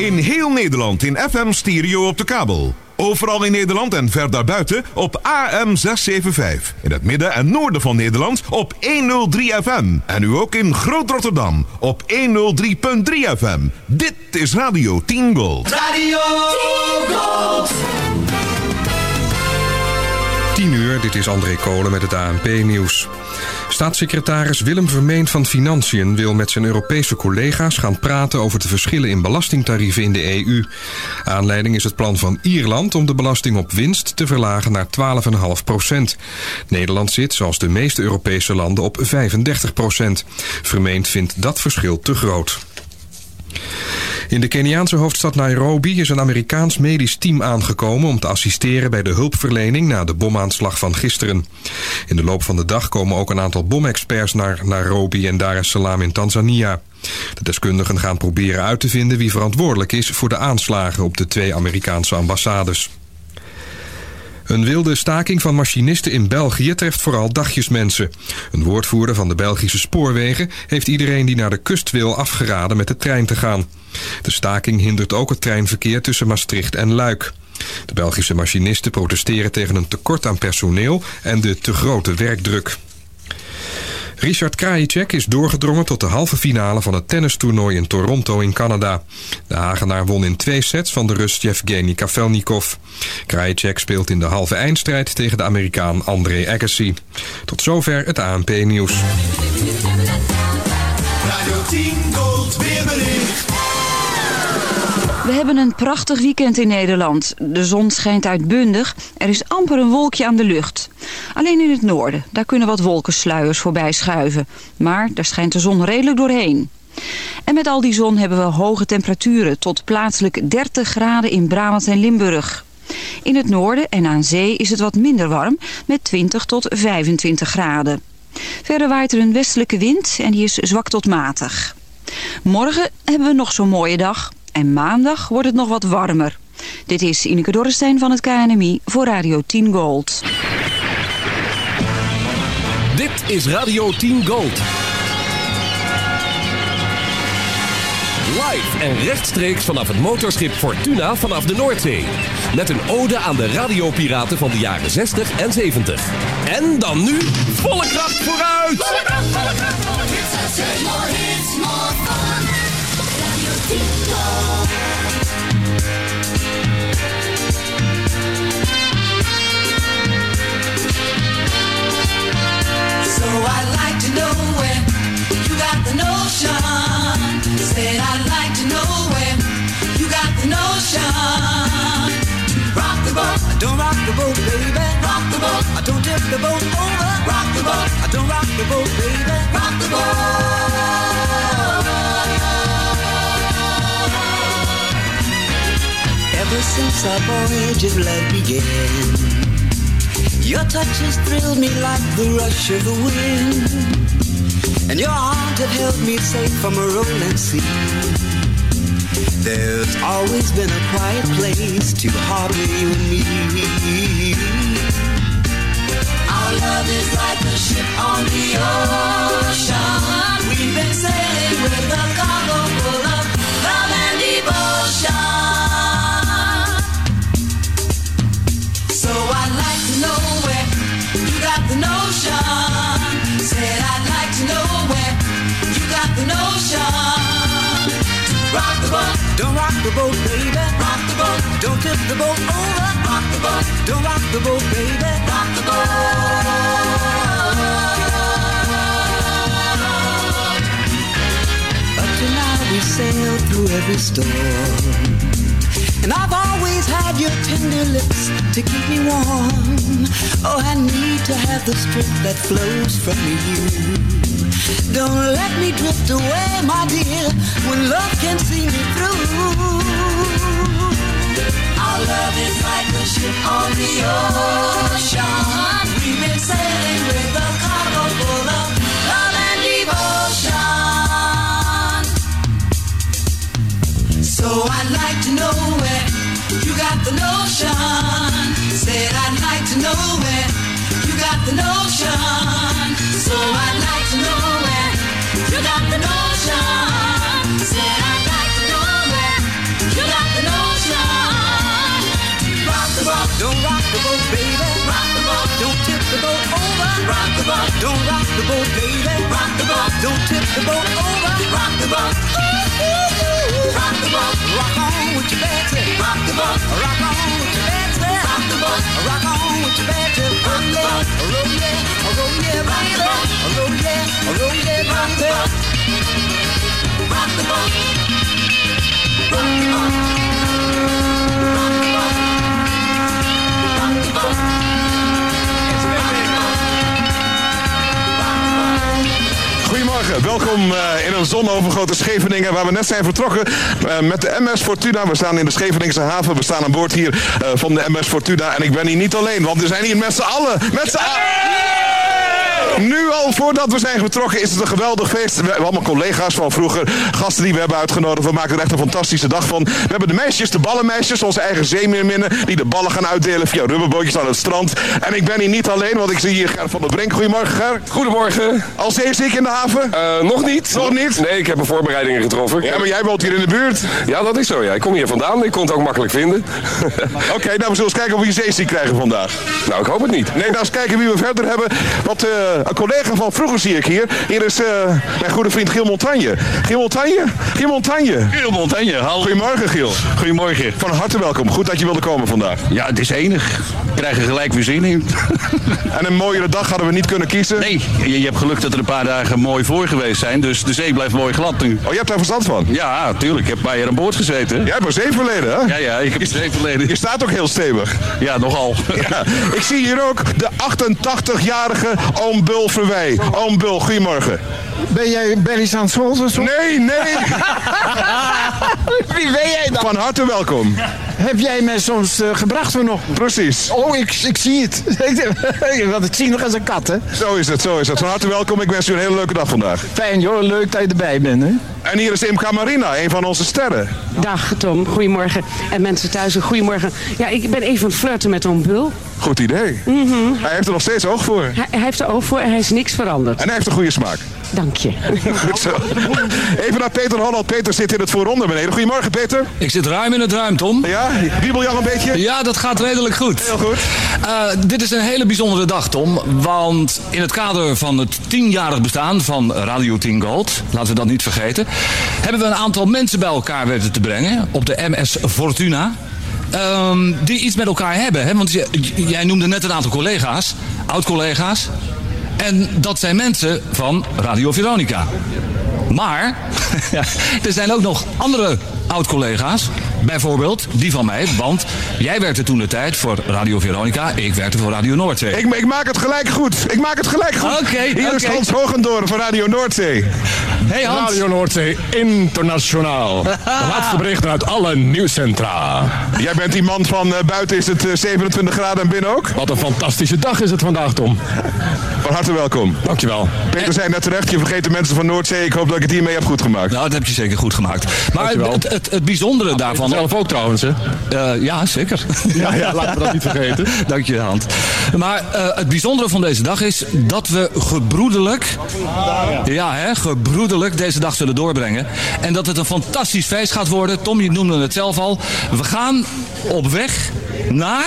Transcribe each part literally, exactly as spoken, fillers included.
In heel Nederland in F M stereo op de kabel. Overal in Nederland en ver daarbuiten op A M zes zeven vijf. In het midden en noorden van Nederland op honderddrie F M. En nu ook in Groot Rotterdam op honderddrie komma drie F M. Dit is Radio tien Gold. Radio tien Gold. tien uur, dit is André Kolen met het A N P-nieuws. Staatssecretaris Willem Vermeend van Financiën wil met zijn Europese collega's gaan praten over de verschillen in belastingtarieven in de E U. Aanleiding is het plan van Ierland om de belasting op winst te verlagen naar twaalf komma vijf procent. Nederland zit, zoals de meeste Europese landen, op vijfendertig procent. Vermeend vindt dat verschil te groot. In de Keniaanse hoofdstad Nairobi is een Amerikaans medisch team aangekomen om te assisteren bij de hulpverlening na de bomaanslag van gisteren. In de loop van de dag komen ook een aantal bomexperts naar Nairobi en Dar es Salaam in Tanzania. De deskundigen gaan proberen uit te vinden wie verantwoordelijk is voor de aanslagen op de twee Amerikaanse ambassades. Een wilde staking van machinisten in België treft vooral dagjesmensen. Een woordvoerder van de Belgische spoorwegen heeft iedereen die naar de kust wil afgeraden met de trein te gaan. De staking hindert ook het treinverkeer tussen Maastricht en Luik. De Belgische machinisten protesteren tegen een tekort aan personeel en de te grote werkdruk. Richard Krajicek is doorgedrongen tot de halve finale van het tennistoernooi in Toronto in Canada. De Hagenaar won in twee sets van de Rus Yevgeny Kafelnikov. Krajicek speelt in de halve eindstrijd tegen de Amerikaan André Agassi. Tot zover het A N P-nieuws. Radio tien Gold weerbericht. We hebben een prachtig weekend in Nederland. De zon schijnt uitbundig. Er is amper een wolkje aan de lucht. Alleen in het noorden, daar kunnen wat wolkensluiers voorbij schuiven. Maar daar schijnt de zon redelijk doorheen. En met al die zon hebben we hoge temperaturen tot plaatselijk dertig graden in Brabant en Limburg. In het noorden en aan zee is het wat minder warm met twintig tot vijfentwintig graden. Verder waait er een westelijke wind en die is zwak tot matig. Morgen hebben we nog zo'n mooie dag. En maandag wordt het nog wat warmer. Dit is Ineke Dorrestein van het K N M I voor Radio tien Gold. Dit is Radio tien Gold. Live en rechtstreeks vanaf het motorschip Fortuna vanaf de Noordzee. Met een ode aan de radiopiraten van de jaren zestig en zeventig. En dan nu volle kracht vooruit! Volle kracht, volle kracht, volle hits, more hits, more fun. Radio tien Gold. So I'd like to know where you got the notion. Said I'd like to know where you got the notion. Rock the boat, I don't rock the boat, baby. Rock the boat, I don't tip the boat over. Rock the boat, I don't rock the boat, baby. Rock the boat. Ever since our voyage of love began, your touch has thrilled me like the rush of the wind, and your arms have held me safe from a rolling sea. There's always been a quiet place to harbor you and me. Our love is like a ship on the ocean. We've been sailing with a cargo full of love and devotion. So I'd like to know where you got the notion. Said I'd like to know where you got the notion. Rock the boat, don't rock the boat, baby. Rock the boat, don't tip the boat over. Rock the boat, don't rock the boat, baby. Rock the boat. Up to now we sailed through every storm, and I've always had your tender lips to keep me warm. Oh, I need to have the strength that flows from you. Don't let me drift away, my dear, when love can see me through. Our love is like a ship on the ocean. We've been sailing with a cargo full of love and devotion. So I'd like to know where you got the notion. Said I'd like to know where you got the notion. So I'd like to know where you got the notion. Said I'd like to know where you rock the boat. Don't rock the boat, baby. Rock the boat. Don't tip the boat over. Rock the boat. Ooh, ooh, ooh. Rock the boat. Rock on with your Betsy. Rock the boat. Rock on with your Betsy. Rock the boat. Rock on with your Betsy. Rock the boat. Roll yeah, roll yeah, rock the boat. Roll yeah, roll yeah, rock the boat. Rock the boat. Rock the boat. Rock the boat. Rock the boat. Goedemorgen, welkom uh, in een zonovergoten Scheveningen waar we net zijn vertrokken uh, met de M S Fortuna. We staan in de Scheveningse haven, we staan aan boord hier uh, van de M S Fortuna en ik ben hier niet alleen, want we zijn hier met z'n allen, met z'n allen! Nu al voordat we zijn vertrokken is het een geweldig feest. We hebben allemaal collega's van vroeger, gasten die we hebben uitgenodigd. We maken er echt een fantastische dag van. We hebben de meisjes, de ballenmeisjes, onze eigen zeemeerminnen, die de ballen gaan uitdelen via rubberbootjes aan het strand. En ik ben hier niet alleen, want ik zie hier Ger van der Brink. Goedemorgen, Ger. Goedemorgen. Al zeeziek in de haven? Uh, nog niet. Nog niet? Nee, ik heb een voorbereidingen getroffen. Ja, maar jij woont hier in de buurt. Ja, dat is zo. Ja. Ik kom hier vandaan. Ik kon het ook makkelijk vinden. Oké, okay, nou we zullen eens kijken of we je zeeziek krijgen vandaag. Nou, ik hoop het niet. Nee, nou eens kijken wie we verder hebben. Want uh, een collega van vroeger zie ik hier. Hier is uh, mijn goede vriend Giel Montagne. Giel Montagne? Giel Montagne. Giel Montagne, hallo. Goedemorgen, Giel. Goedemorgen. Van harte welkom. Goed dat je wilde komen vandaag. Ja, het is enig. We krijgen gelijk weer zin in. En een mooiere dag hadden we niet kunnen kiezen? Nee, je, je hebt geluk dat er een paar dagen mooi voor geweest zijn. Dus de zee blijft mooi glad nu. Oh, je hebt daar verstand van? Ja, natuurlijk. Ik heb bij je aan boord gezeten. Jij hebt een zeeverleden, hè? Ja, ja, ik heb een zeeverleden. Je staat ook heel stevig. Ja, nogal. Ja, ik zie hier ook de achtentachtigjarige oom Bul Verwij. Oom Bul, goedemorgen. Ben jij Berries aan het Scholz of zo? Nee, nee. Wie ben jij dan? Van harte welkom. Heb jij mij soms uh, gebracht vanochtend? Precies. Oh, ik, ik zie het. Want ik zie nog als een kat, hè? Zo is het, zo is het. Van harte welkom. Ik wens u een hele leuke dag vandaag. Fijn, joh. Leuk dat je erbij bent, hè? En hier is Imca Marina, een van onze sterren. Dag Tom, goedemorgen. En mensen thuis, goedemorgen. Ja, ik ben even aan het flirten met Oom Bul. Goed idee. Mm-hmm. Hij heeft er nog steeds oog voor. Hij, hij heeft er oog voor en hij is niks veranderd. En hij heeft een goede smaak. Dank je. Goed zo. Even naar Peter Holland. Peter zit in het voorronde beneden. Goedemorgen, Peter. Ik zit ruim in het ruim, Tom. Ja? Wiebel je al een beetje? Ja, dat gaat redelijk goed. Heel goed. Uh, dit is een hele bijzondere dag, Tom. Want in het kader van het tienjarig bestaan van Radio tien Gold, laten we dat niet vergeten, hebben we een aantal mensen bij elkaar weten te brengen op de M S Fortuna. Um, die iets met elkaar hebben. Hè? Want j- jij noemde net een aantal collega's, oud-collega's. En dat zijn mensen van Radio Veronica. Maar er zijn ook nog andere oud-collega's. Bijvoorbeeld die van mij, want jij werkte toen de tijd voor Radio Veronica. Ik werkte voor Radio Noordzee. Ik, ik maak het gelijk goed. Ik maak het gelijk goed. Oké, okay, Hier okay. is Hans Hogendoorn van Radio Noordzee. Hey Hans. Radio Noordzee internationaal. De laatste berichten uit alle nieuwscentra. Jij bent die man van uh, buiten is het uh, zevenentwintig graden en binnen ook? Wat een fantastische dag is het vandaag, Tom. Van harte welkom. Dankjewel. Peter zei net terecht, je vergeet de mensen van Noordzee. Ik hoop dat ik het hiermee heb goed gemaakt. Nou, dat heb je zeker goed gemaakt. Maar het, het, het bijzondere nou, daarvan... Zelf ook trouwens, hè? Uh, ja, zeker. Ja, ja, laten we dat niet vergeten. Dank je, Hans. Maar uh, het bijzondere van deze dag is dat we gebroederlijk... Ja, hè, gebroederlijk deze dag zullen doorbrengen. En dat het een fantastisch feest gaat worden. Tom, je noemde het zelf al. We gaan op weg naar...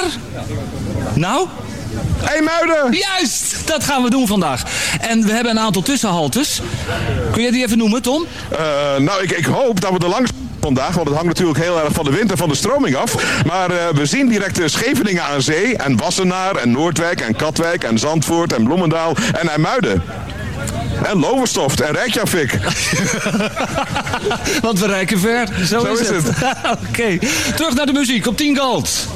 Nou... IJmuiden! Juist, dat gaan we doen vandaag. En we hebben een aantal tussenhaltes. Kun jij die even noemen, Tom? Uh, nou, ik, ik hoop dat we er langs vandaag, want het hangt natuurlijk heel erg van de wind en van de stroming af. Maar uh, we zien direct uh, Scheveningen aan zee en Wassenaar en Noordwijk en Katwijk en Zandvoort en Bloemendaal en IJmuiden. En Lowestoft en Reykjavik. Want we reiken ver. Zo, Zo is, is het. het. Oké, okay. Terug naar de muziek op tien Gold.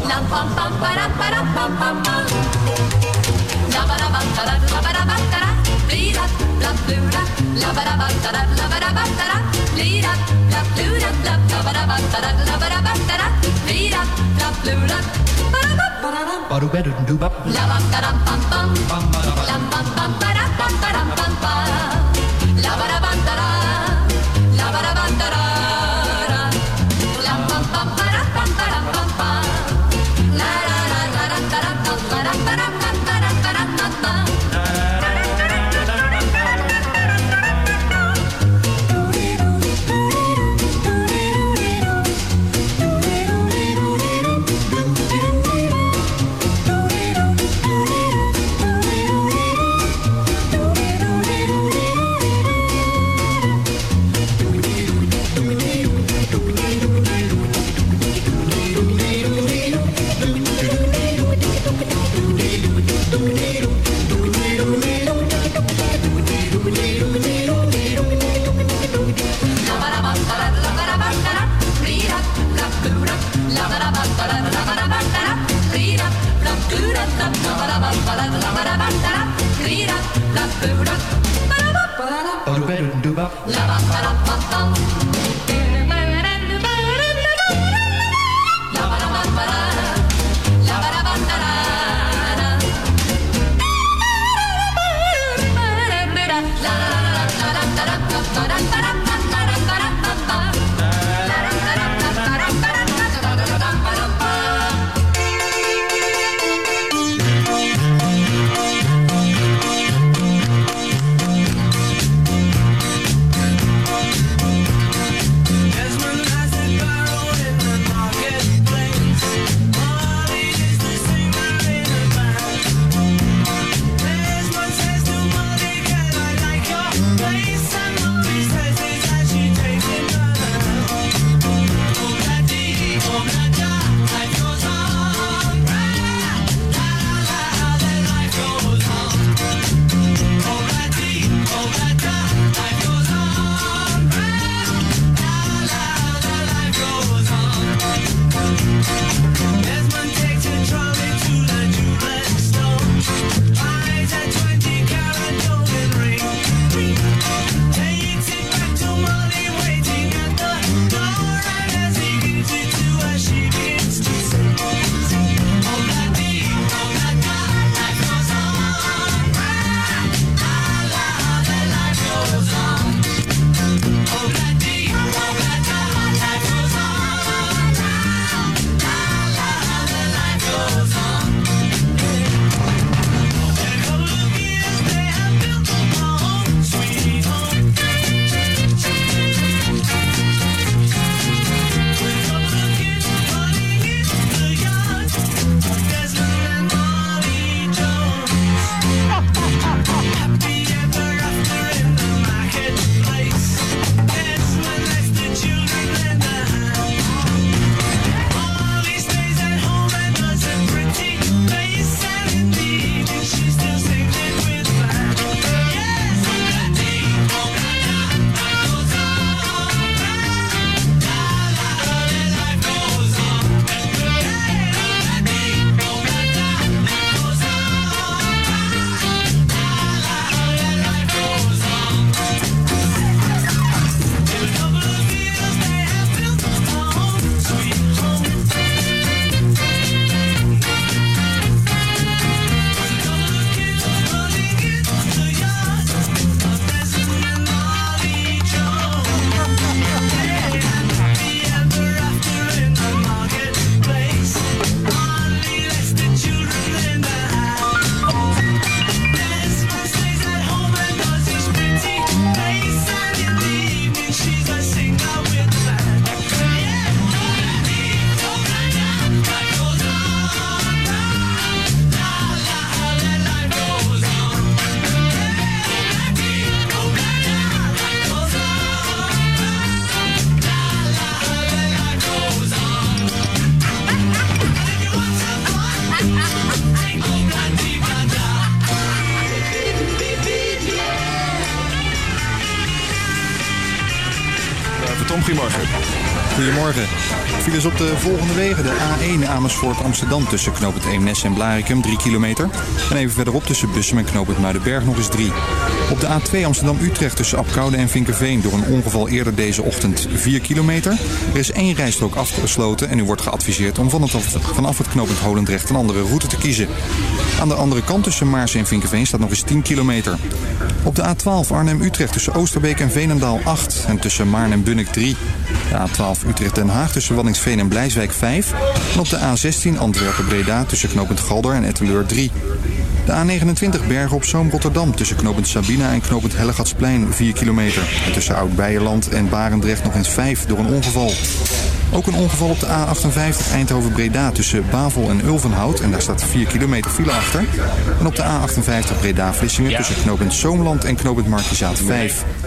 Tom, goedemorgen. Goedemorgen. Files op de volgende wegen. De A één Amersfoort Amsterdam tussen knooppunt Eemnes en Blaricum drie kilometer. En even verderop tussen Bussum en knooppunt Muidenberg nog eens drie. Op de A twee Amsterdam Utrecht tussen Apkoude en Vinkenveen door een ongeval eerder deze ochtend vier kilometer. Er is één rijstrook afgesloten en u wordt geadviseerd om vanaf het knooppunt Holendrecht een andere route te kiezen. Aan de andere kant tussen Maarsen en Vinkenveen staat nog eens tien kilometer. Op de A twaalf Arnhem-Utrecht tussen Oosterbeek en Veenendaal acht en tussen Maarn en Bunnik drie. De A twaalf Utrecht-Den Haag tussen Waddinxveen en Blijswijk vijf. En op de A zestien Antwerpen-Breda tussen knooppunt Galder en Etteleur drie. De A negenentwintig Bergen op Zoom Rotterdam tussen knooppunt Sabina en knooppunt Hellegatsplein vier kilometer. En tussen Oud-Beijerland en Barendrecht nog eens vijf door een ongeval. Ook een ongeval op de A achtenvijftig Eindhoven-Breda tussen Bavel en Ulvenhout. En daar staat vier kilometer file achter. En op de A achtenvijftig Breda-Vlissingen tussen knooppunt Zoomland en knooppunt Markizaat vijf.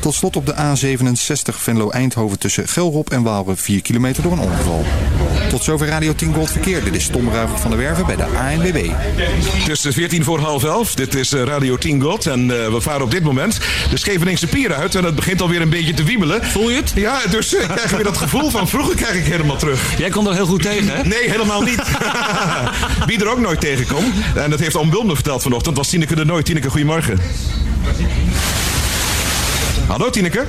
Tot slot op de A zevenenzestig Venlo-Eindhoven tussen Gelrop en Waalre vier kilometer door een ongeval. Tot zover Radio tien Gold Verkeer. Dit is Tom Ruijver van der Werven bij de A N W B. Het is veertien voor half elf. Dit is Radio tien Gold. En uh, we varen op dit moment de Scheveningse pier uit. En het begint alweer een beetje te wiebelen. Voel je het? Ja, dus uh, krijg je weer dat gevoel van vroeger krijg ik helemaal terug. Jij kon er heel goed tegen, hè? Nee, helemaal niet. Wie er ook nooit tegenkomt. En dat heeft Oom Wil me verteld vanochtend. Was Tineke de Nooi. Tineke, goedemorgen. Hallo Tineke.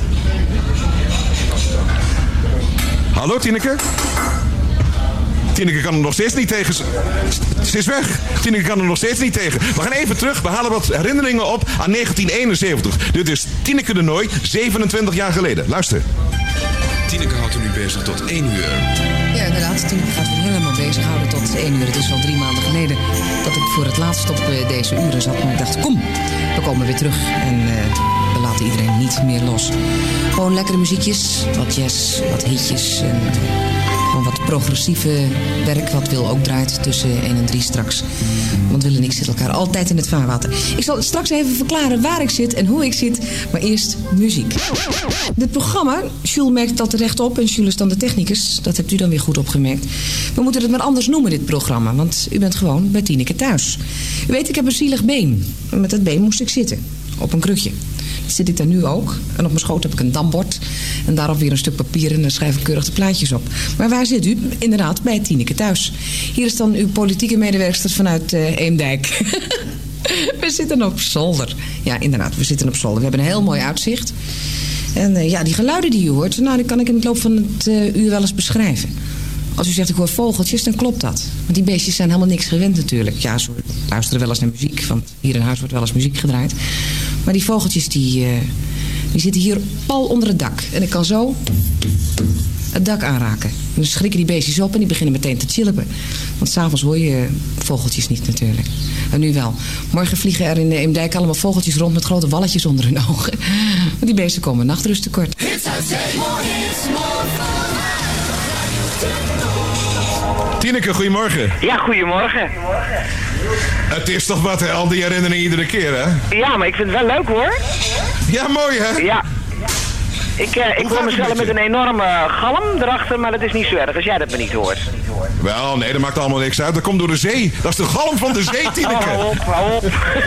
Hallo Tineke. Tineke kan er nog steeds niet tegen. Ze is weg. Tineke kan er nog steeds niet tegen. We gaan even terug. We halen wat herinneringen op aan negentien eenenzeventig. Dit is Tineke de Nooi, zevenentwintig jaar geleden. Luister. Tineke houdt u nu bezig tot één uur. Ja, inderdaad. Tineke gaat me helemaal bezighouden tot één uur. Het is al drie maanden geleden dat ik voor het laatst op deze uren zat. Maar ik dacht, kom, we komen weer terug. En uh, we laten iedereen niet meer los. Gewoon lekkere muziekjes, wat jazz, wat hitjes en gewoon wat progressieve werk, wat Wil ook draait tussen één en drie straks. Want Wil en ik zitten elkaar altijd in het vaarwater. Ik zal straks even verklaren waar ik zit en hoe ik zit, maar eerst muziek. Dit programma, Jules merkt dat terecht op en Jules is dan de technicus. Dat hebt u dan weer goed opgemerkt. We moeten het maar anders noemen, dit programma, want u bent gewoon bij Tineke thuis. U weet, ik heb een zielig been. En met dat been moest ik zitten, op een krukje. Zit ik daar nu ook. En op mijn schoot heb ik een dambord. En daarop weer een stuk papier en dan schrijf ik keurig de plaatjes op. Maar waar zit u? Inderdaad, bij Tineke thuis. Hier is dan uw politieke medewerkster vanuit uh, Eemdijk. We zitten op zolder. Ja, inderdaad, we zitten op zolder. We hebben een heel mooi uitzicht. En uh, ja, die geluiden die u hoort, nou, die kan ik in het loop van het uh, uur wel eens beschrijven. Als u zegt ik hoor vogeltjes, dan klopt dat. Want die beestjes zijn helemaal niks gewend natuurlijk. Ja, ze luisteren wel eens naar muziek, want hier in huis wordt wel eens muziek gedraaid. Maar die vogeltjes die, uh, die zitten hier pal onder het dak. En ik kan zo het dak aanraken. En dan schrikken die beestjes op en die beginnen meteen te chillen. Want s'avonds hoor je vogeltjes niet natuurlijk. En nu wel. Morgen vliegen er in de Eemdijk allemaal vogeltjes rond met grote walletjes onder hun ogen. Want die beesten komen nachtrust tekort. Tineke, goedemorgen. Ja, goedemorgen. Het is toch wat, hè? Al die herinneringen iedere keer, hè? Ja, maar ik vind het wel leuk, hoor. Ja, mooi, hè? Ja. Ik, uh, ik hoor mezelf met een enorme galm erachter, maar dat is niet zo erg als jij dat me niet hoort. Wel, nee, dat maakt allemaal niks uit. Dat komt door de zee. Dat is de galm van de zee, Tineke. Oh, hou op, hou op.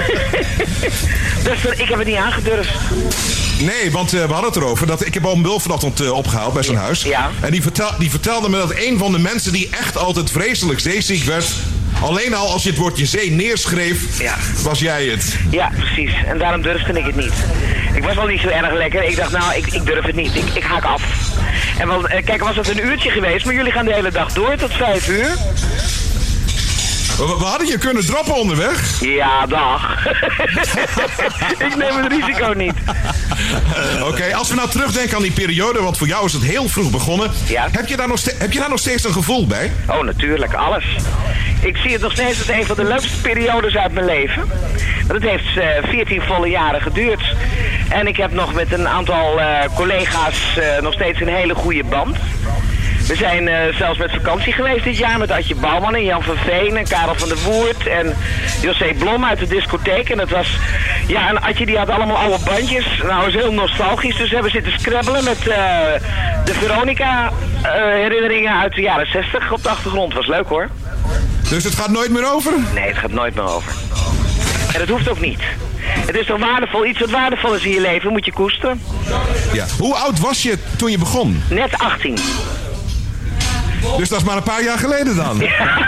Dus ik heb het niet aangedurfd. Nee, want uh, we hadden het erover. Dat, ik heb Oom Wil vanochtend uh, opgehaald bij zijn huis. Ja. En die, vertel, die vertelde me dat een van de mensen die echt altijd vreselijk zeeziek werd, alleen al als je het woordje zee neerschreef, ja, was jij het. Ja, precies. En daarom durfde ik het niet. Ik was wel niet zo erg lekker. Ik dacht, nou, ik, ik durf het niet. Ik, ik haak af. En wel, kijk, was het een uurtje geweest, maar jullie gaan de hele dag door tot vijf uur. We, we hadden je kunnen droppen onderweg. Ja, dag. Ik neem het risico niet. Oké, okay, als we nou terugdenken aan die periode, want voor jou is het heel vroeg begonnen. Ja. Heb je daar nog, heb je daar nog steeds een gevoel bij? Oh, natuurlijk, alles. Ik zie het nog steeds als een van de leukste periodes uit mijn leven. Want het heeft uh, veertien volle jaren geduurd. En ik heb nog met een aantal uh, collega's uh, nog steeds een hele goede band. We zijn uh, zelfs met vakantie geweest dit jaar met Adje Bouwman en Jan van Veen en Karel van der Woert en José Blom uit de discotheek. En dat was, ja, en Adje die had allemaal oude bandjes. Nou, dat is heel nostalgisch. Dus we hebben zitten scrabbelen met uh, de Veronica uh, herinneringen uit de jaren zestig op de achtergrond. Was leuk, hoor. Dus het gaat nooit meer over? Nee, het gaat nooit meer over. En dat hoeft ook niet. Het is toch waardevol, iets wat waardevol is in je leven, moet je koesteren. Ja. Hoe oud was je toen je begon? Net achttien. Dus dat is maar een paar jaar geleden dan?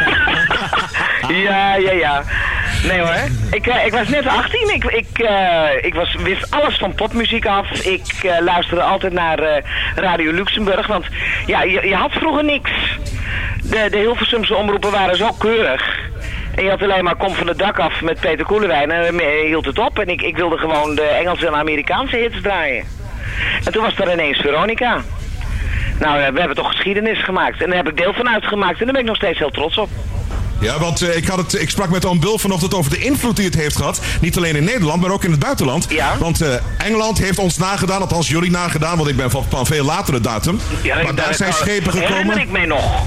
Ja, ja, ja. Nee hoor, ik, uh, ik was net achttien. Ik, ik, uh, ik was, wist alles van popmuziek af. Ik uh, luisterde altijd naar uh, Radio Luxemburg. Want ja, je, je had vroeger niks. De, de Hilversumse omroepen waren zo keurig. En je had alleen maar Kom van het dak af met Peter Koelewijn. En dan hield het op. En ik, ik wilde gewoon de Engelse en Amerikaanse hits draaien. En toen was er ineens Veronica. Nou, we hebben toch geschiedenis gemaakt. En daar heb ik deel van uitgemaakt. En daar ben ik nog steeds heel trots op. Ja, want uh, ik, had het, ik sprak met Oom Bill vanochtend over de invloed die het heeft gehad. Niet alleen in Nederland, maar ook in het buitenland. Ja. Want uh, Engeland heeft ons nagedaan, althans jullie nagedaan, want ik ben van, van veel latere datum. Ja, maar daar zijn schepen gekomen. Herinner ik mij nog.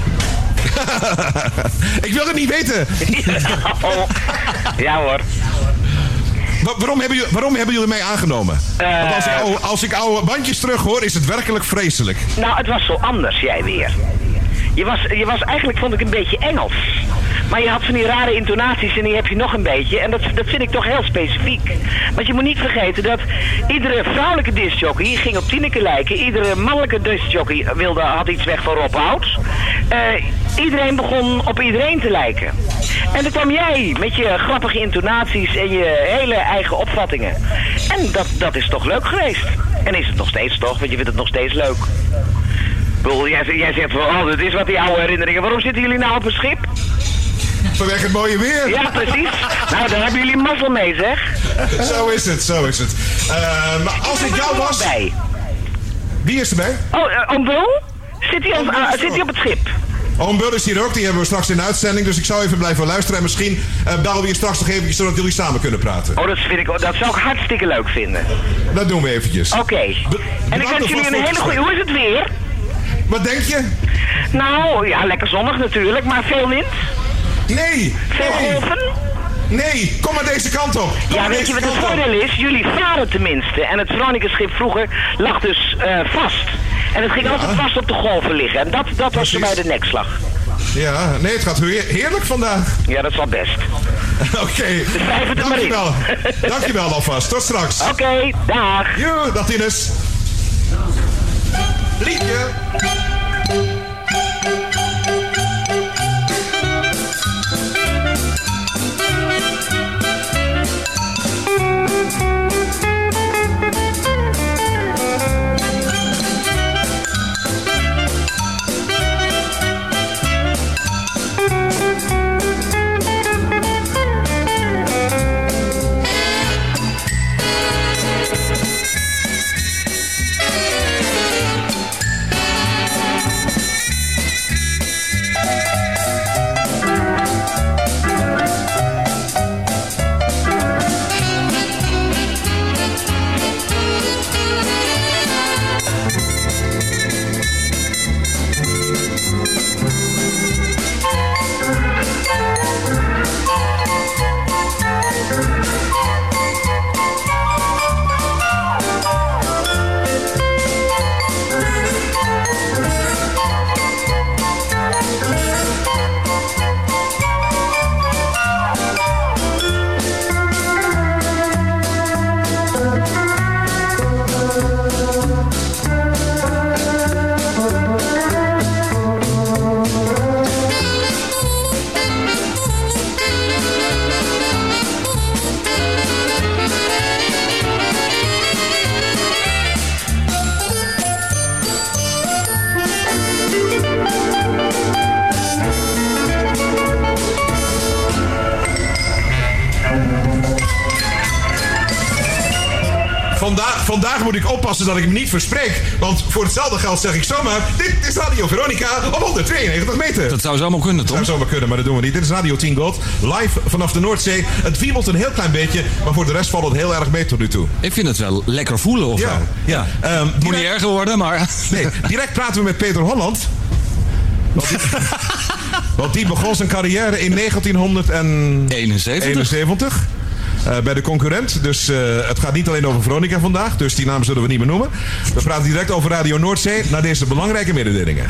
Ik wil het niet weten. Ja, oh. Ja hoor. Wa- waarom, hebben jullie, waarom hebben jullie mij aangenomen? Uh, Want als ik, oude, als ik oude bandjes terug hoor, is het werkelijk vreselijk. Nou, het was zo anders, jij weer. Je was, je was eigenlijk, vond ik, een beetje Engels. Maar je had van die rare intonaties en die heb je nog een beetje. En dat, dat vind ik toch heel specifiek. Want je moet niet vergeten dat iedere vrouwelijke discjockey ging op Tineke lijken. Iedere mannelijke discjockey wilde, had iets weg van Rob Hout. Uh, iedereen begon op iedereen te lijken. En dan kwam jij met je grappige intonaties en je hele eigen opvattingen. En dat, dat is toch leuk geweest. En is het nog steeds toch, want je vindt het nog steeds leuk. Bedoel, jij, jij zegt van, oh, dit is wat die oude herinneringen. Waarom zitten jullie nou op een schip? Vanwege het mooie weer. Ja, precies. Nou, daar hebben jullie mazzel mee, zeg. Zo is het, zo is het. Uh, maar als ik jou was... Bij. Wie is erbij? Oh, uh, Oom Bul? Zit hij op, uh, zit hij op het schip? Oom Bul is hier ook, die hebben we straks in de uitzending. Dus ik zou even blijven luisteren. En misschien uh, bellen we je straks nog eventjes, zodat jullie samen kunnen praten. Oh, dat, vind ik, dat zou ik hartstikke leuk vinden. Dat doen we eventjes. Oké. Okay. En ik wens jullie een hele goede... Hoe is het weer? Wat denk je? Nou, ja, lekker zonnig natuurlijk, maar veel wind. Nee! Veel nee. golven? Nee, kom maar deze kant op. Kom ja, weet je wat het voordeel is? Jullie varen tenminste. En het Veronica-schip vroeger lag dus uh, vast. En het ging ja. altijd vast op de golven liggen. En dat, dat was voor mij de nekslag. Ja, nee, het gaat heerlijk vandaag. Ja, dat is wel best. Oké, okay. Dankjewel. Dankjewel alvast. Tot straks. Oké, okay, dag. Jo, dag Tinus. Liedje. Vandaag, vandaag moet ik oppassen dat ik me niet verspreek. Want voor hetzelfde geld zeg ik zomaar... Dit is Radio Veronica op honderdtweeënnegentig meter. Dat zou zomaar kunnen, toch? Dat zou zomaar kunnen, maar dat doen we niet. Dit is Radio tien Gold. Live vanaf de Noordzee. Het wiebelt een heel klein beetje. Maar voor de rest valt het heel erg mee tot nu toe. Ik vind het wel lekker voelen, of ja. wel? Ja. ja. Um, Moet niet erger worden, maar... Nee, direct praten we met Peter Holland. Want die, want die begon zijn carrière in negentienhonderdeenenzeventig. Uh, bij de concurrent. Dus uh, het gaat niet alleen over Veronica vandaag. Dus die naam zullen we niet meer noemen. We praten direct over Radio Noordzee. Naar deze belangrijke mededelingen.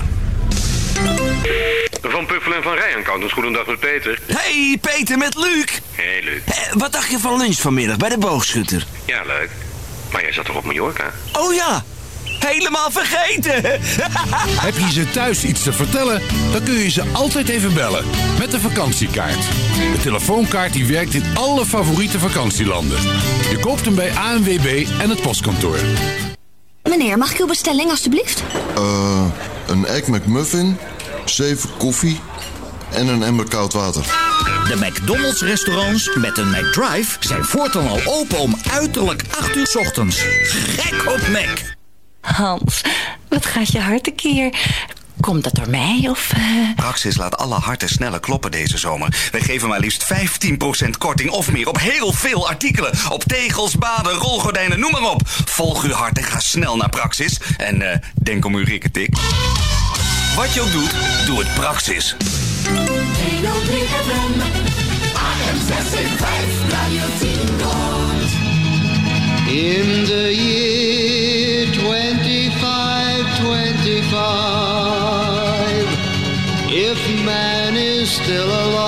Van Puffelen en Van Rij Accountants. Goedendag met Peter. Hey, Peter met Luc. Hey, Luc. Hey, wat dacht je van lunch vanmiddag bij de boogschutter? Ja, leuk. Maar jij zat toch op Mallorca? Oh ja. Helemaal vergeten! Heb je ze thuis iets te vertellen? Dan kun je ze altijd even bellen. Met de vakantiekaart. De telefoonkaart die werkt in alle favoriete vakantielanden. Je koopt hem bij A N W B en het postkantoor. Meneer, mag ik uw bestelling alstublieft? Uh, een Egg McMuffin, zeven koffie en een emmer koud water. De McDonald's restaurants met een McDrive zijn voortaan al open om uiterlijk acht uur 's ochtends. Gek op Mac! Hans, wat gaat je hart tekeer? Komt dat door mij of... Uh... Praxis laat alle harten sneller kloppen deze zomer. Wij geven maar liefst vijftien procent korting of meer op heel veel artikelen. Op tegels, baden, rolgordijnen, noem maar op. Volg uw hart en ga snel naar Praxis. En uh, denk om uw rikketik. Wat je ook doet, doe het Praxis. honderddrie F M, A M zes in vijf, Radio tien Gold. In the year twenty-five twenty-five, if man is still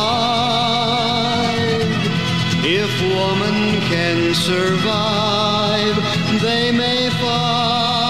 alive, if woman can survive, they may find.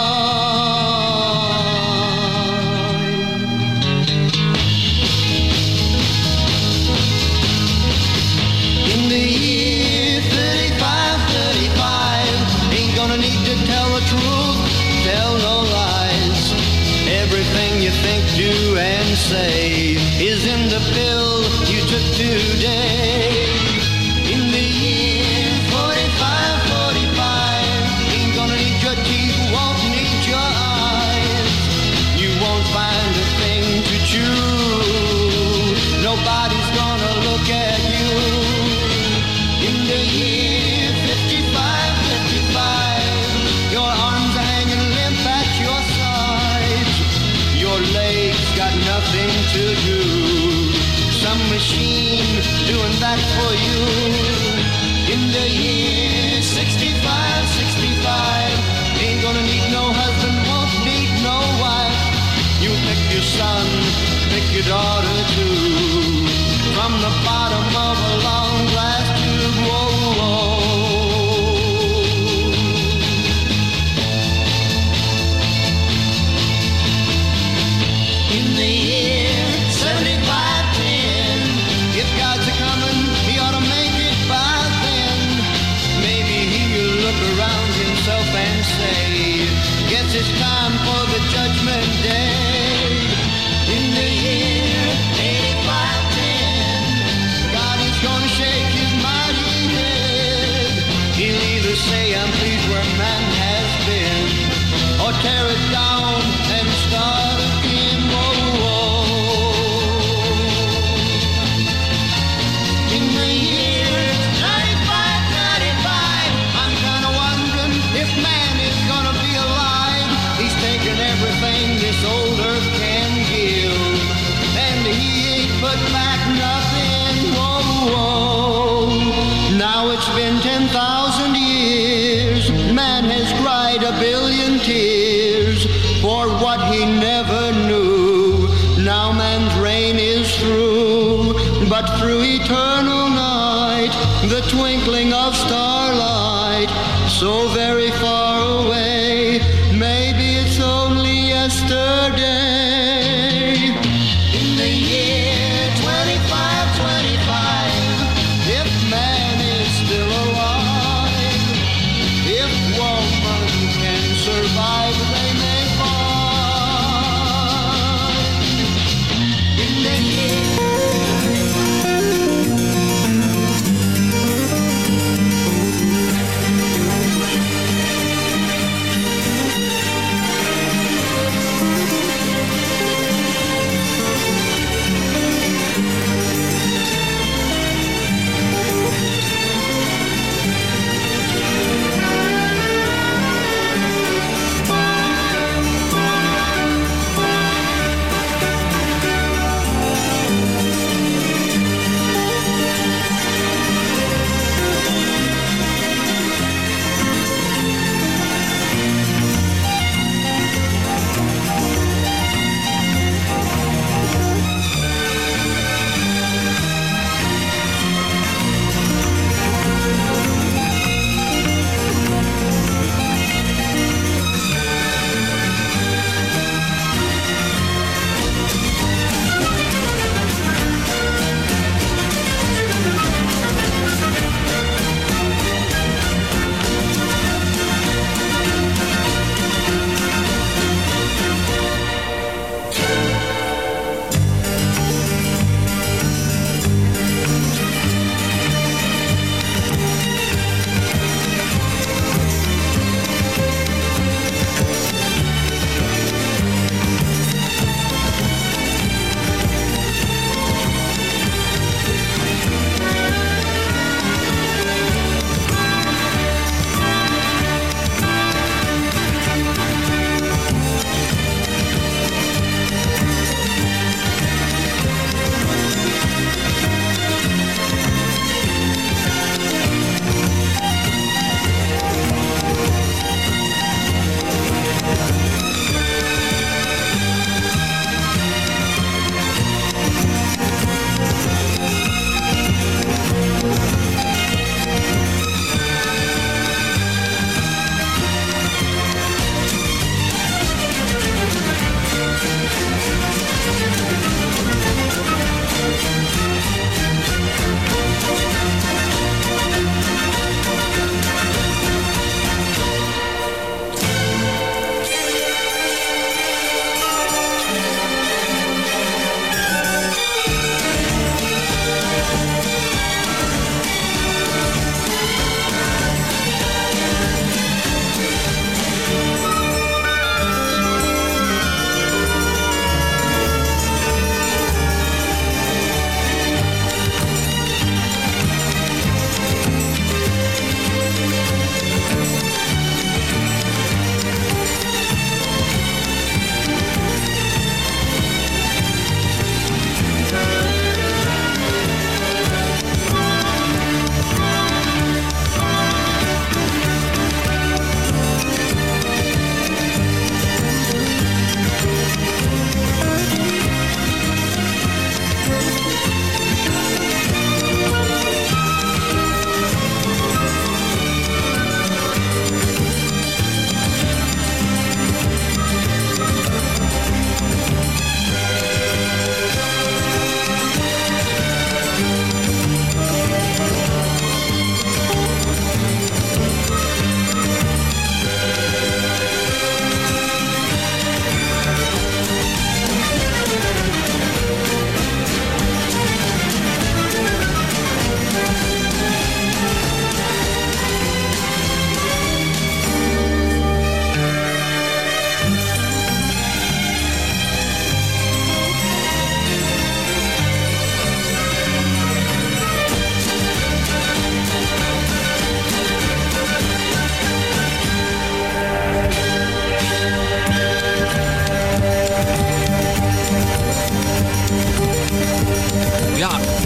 In the year thirty-five thirty-five, ain't gonna need to tell the truth, tell no lies. Everything you think, do, and say is in the pill you took today. In the year forty-five forty-five, ain't gonna need your teeth, won't need your eyes. You won't find a thing to chew, nobody's gonna look at you. In the year fifty-five fifty-five, your arms are hanging limp at your sides. Your legs got nothing to do, some machine doing that for you. In the year sixty-five sixty-five, ain't gonna need no husband, won't need no wife. You pick your son, pick your daughter too, from the bottom of a long glass tube. Whoa, whoa. In the year seventy-five ten, if God's a-coming, he ought to make it by then. Maybe he'll look around himself and say, guess it's time for the judgment day. In the year eighty-five ten, God is gonna shake his mighty head. He'll either say, I'm pleased where man has been, or tear it down and start again. Whoa, whoa. In the year ninety-five ninety-five, I'm kinda wondering if man is gonna be alive. He's taken everything this old earth can give, and he ain't put back nothing. Whoa, whoa. Now it's been ten thousand years, man has cried a billion tears for what he never knew. Now man's reign is through, but through eternal night, the twinkling of starlight, so very far away, maybe it's only yesterday. In the year twenty-five twenty-five, if man is still alive, if woman can survive, they may find. In the year